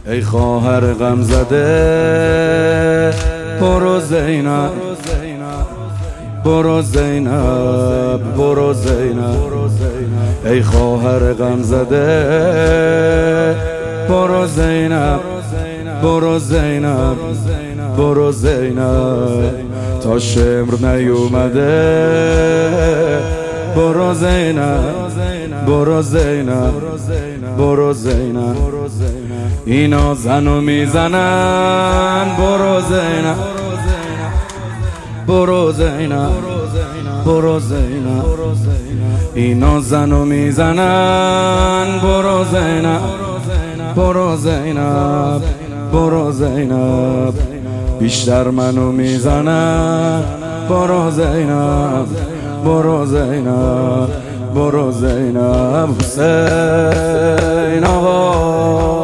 ای خواهر غم زده برو زینب، برو زینب، برو زینب، ای خواهر غم زده برو زینب، برو زینب، برو زینب، تا شمر نیومده برو زینب، برو زینب، برو زینب، اینا زنو میزنن برو زینب، برو زینب، برو زینب، اینا زنو میزنن برو زینب، برو زینب، برو زینب، بیشتر منو میزنن برو زینب، برو زینب، برو زینب، حسین آقا